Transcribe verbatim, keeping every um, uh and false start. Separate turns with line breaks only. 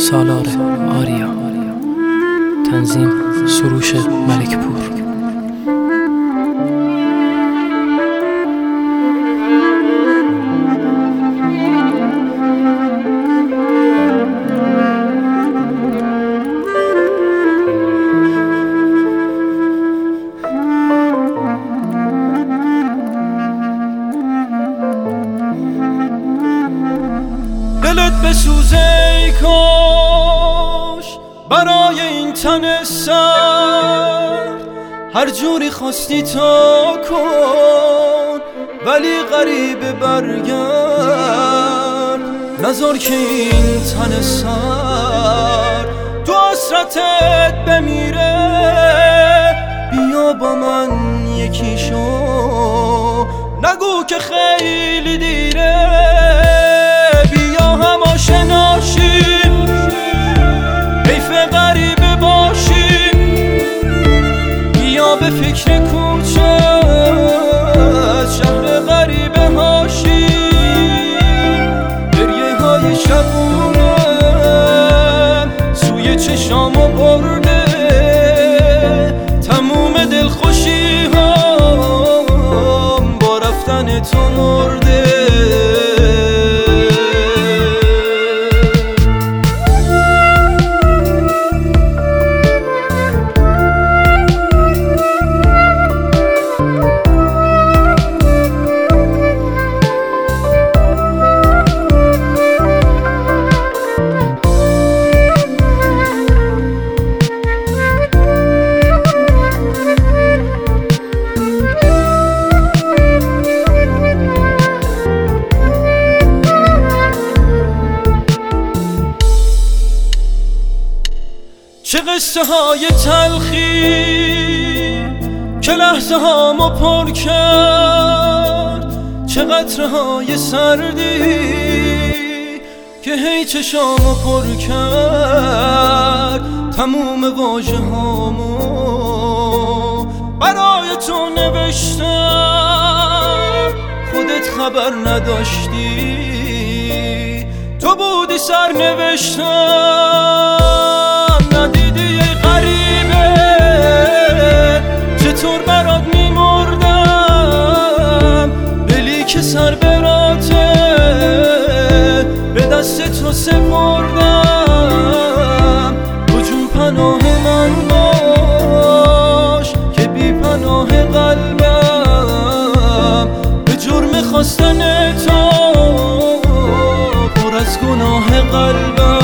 سالار آریا. تنظیم سروش ملکپور.
دلت بسوزه ای کاش برای این تن سر، هر جوری خواستی تا کن ولی غریبه برگرد. نذار که این تن سر تو حسرتت بمیره، بیا با من یکی شو، نگو که خیلی دیره. آشنا شیم، حیف غریبه باشیم، بیا به فکر کوچه شهر غریبه هاشیم. گریه های شبونم سوی چشامو برده، تموم دلخوشی هم با رفتن تو مرده. چه قصه های تلخی که لحظه هامو پر کرد، چه قطره های سردی که هی چشامو پر کرد. تموم واژه هامو برای تو نوشتم، خودت خبر نداشتی، تو بودی سر نوشتم. ندیدی ای غریبه چطور برات میمردم، دلی که سر براته به دست تو سپردم. تو جون پناه من باش که بی پناه قلبم، به جرم خواستن تو پر از گناه قلبم.